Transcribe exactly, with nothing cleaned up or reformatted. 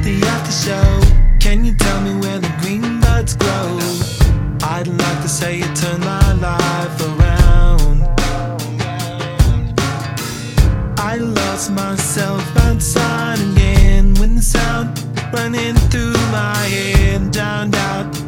the after show. Can you tell me where the green buds grow? I'd like to say you turned my life around. I lost myself outside again when the sound running through my head drowned out